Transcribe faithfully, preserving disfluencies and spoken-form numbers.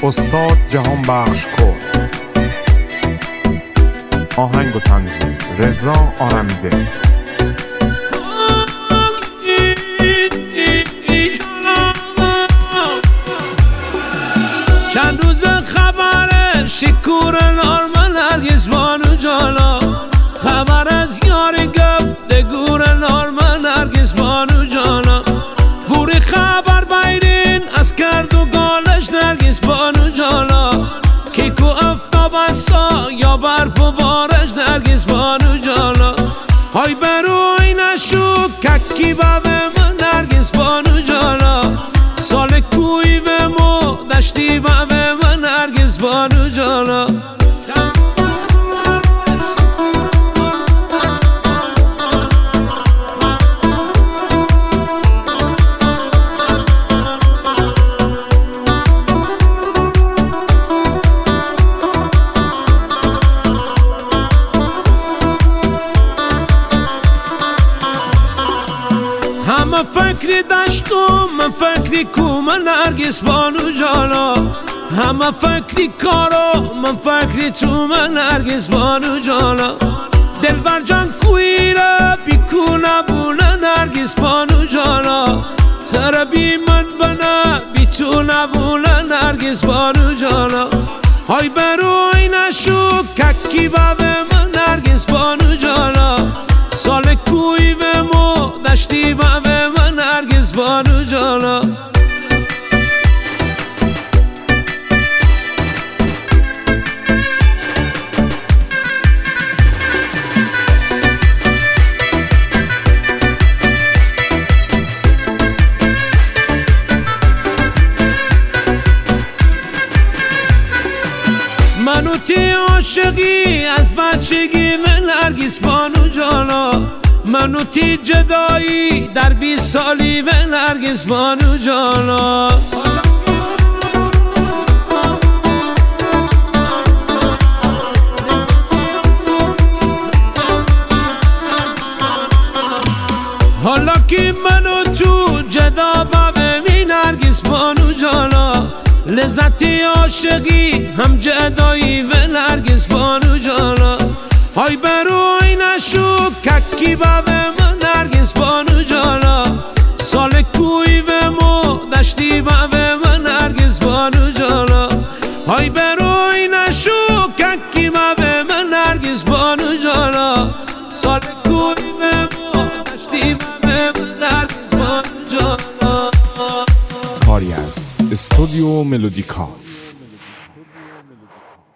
استاد جهان بخش کرد. آهنگ و تنظیم رضا آرمیده. چند روز خبر شکور نارمن هرگز بانو جانا، خبر از یاری گفتگور نارمن هرگز بانو جانا، بوری خبر بیرین از کرد و گالش نرگز بانو جانا، کیکو افتاب سا یا برف و بارش نرگز بانو جانا، های بروی نشو ککی بابه من نرگز بانو جانا، سال کوی و مو دشتی بابه من نرگز بانو جانا. همه فکری داشتم من فکری کو من نرگس بانو جانا، همه فکری کارو من فکری تو من نرگس بانو جانا، دلبر جان کوی را بیکو نبونه نرگس بانو جانا، تر بی من بنا بی تو نبونه نرگس بانو جانا، های بروی نشو ککی بابه من نرگس بانو جانا، سال کوی و مو دشتی بابه من نرگس بانو جانا. منو تی عاشقی از بچگی من نرگس بانو جانا، منو تی جدایی در بیست سالی و نرگس بانو جانا، حالا که منو تو جدا بابه می نرگس بانو جانا، لذتی عاشقی هم جدایی و نرگس بانو جانا، های بروی نشو ککی بابه من نرگس بانو جانا، سال کوی و مو دشتی بابه من نرگس بانو جانا، های بروی نشو ککی بابه من نرگس بانو جانا، سال کوی و مو دشتی بابه من نرگس بانو جانا. کاری از استودیو ملودیکا.